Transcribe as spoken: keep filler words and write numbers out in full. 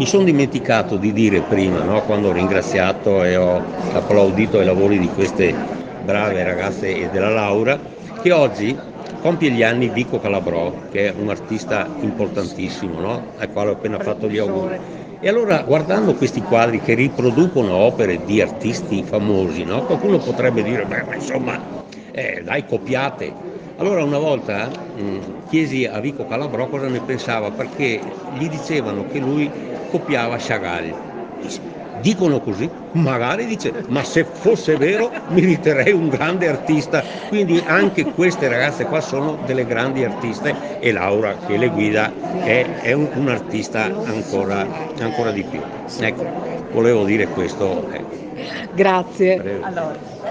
Mi sono dimenticato di dire prima, no, quando ho ringraziato e ho applaudito ai lavori di queste brave ragazze e della Laura, che oggi compie gli anni Vico Calabrò, che è un artista importantissimo, no? Al quale ho appena fatto gli auguri. E allora, guardando questi quadri che riproducono opere di artisti famosi, no? Qualcuno potrebbe dire, beh, ma insomma, eh, dai, copiate. Allora una volta mh, chiesi a Vico Calabrò cosa ne pensava, perché gli dicevano che lui copiava Chagall. Dice, dicono così? Magari dice, ma se fosse vero mi riterrei un grande artista. Quindi anche queste ragazze qua sono delle grandi artiste e Laura che le guida è, è un, un artista ancora, ancora di più. Ecco, volevo dire questo. eh. Grazie. Prego.